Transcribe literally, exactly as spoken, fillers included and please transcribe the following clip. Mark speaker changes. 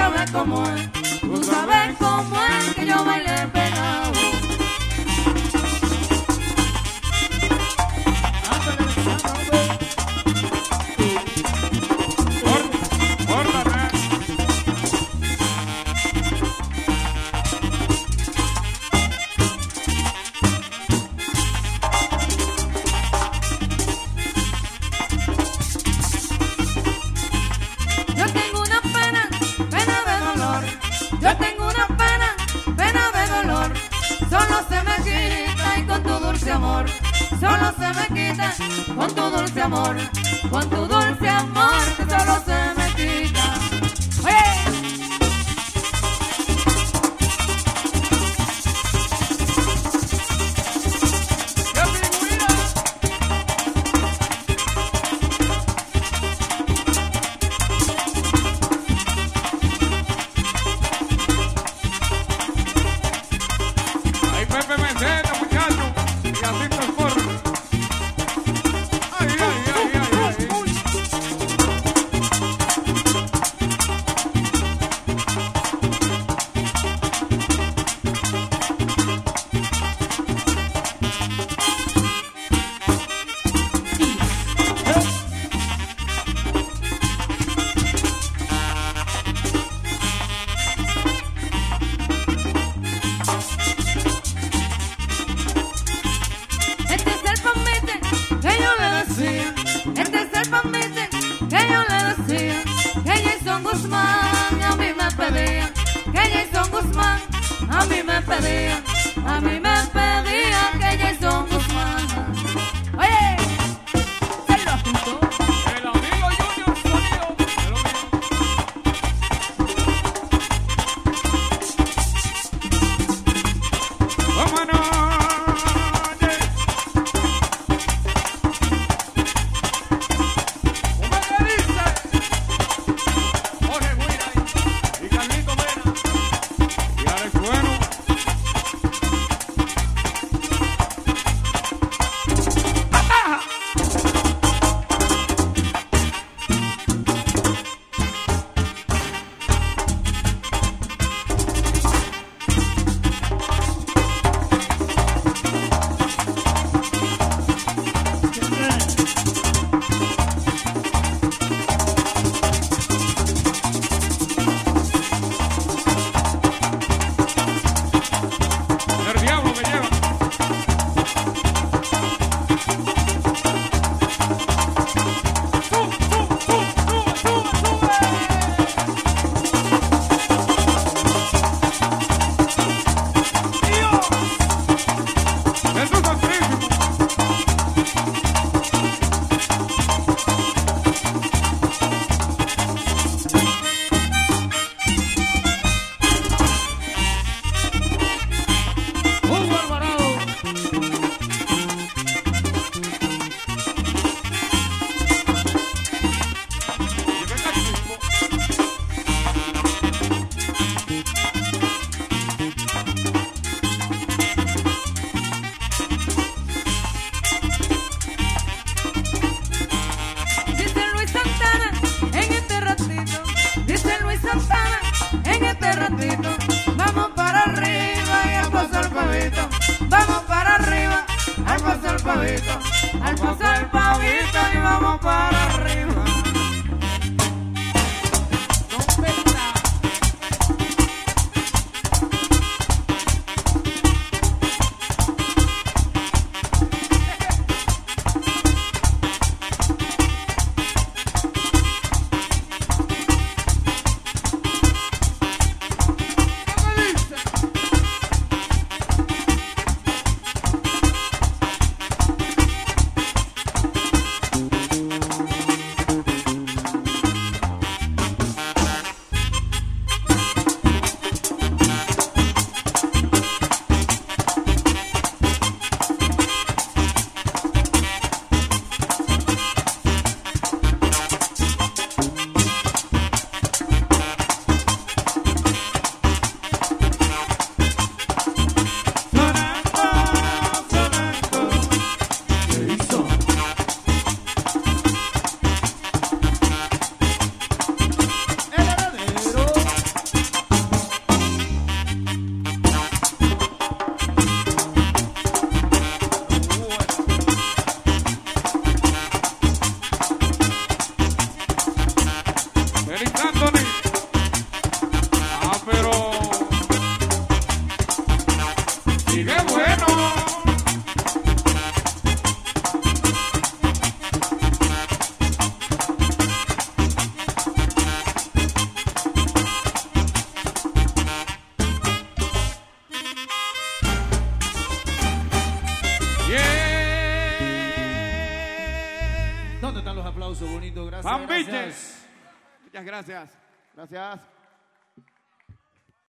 Speaker 1: sabes cómo es, tú sabes cómo es que yo bailé pegado. Amor, solo se me quita con tu dulce amor, con tu dulce amor que solo se me quita. ¡Oye! A mí me pedían, a mí me pedían que Jason Guzmán. Oye, se lo apuntó.
Speaker 2: El amigo Junior Sonido. ¡Vámonos!
Speaker 1: Vamos para arriba y al paso al pavito. Vamos para arriba, al paso al pavito. Al paso al pavito y vamos para arriba.
Speaker 2: ¡Y qué bueno!
Speaker 3: ¿Dónde están los aplausos bonitos? Gracias.
Speaker 2: Bambiches.
Speaker 3: Gracias.
Speaker 1: Muchas gracias. Gracias.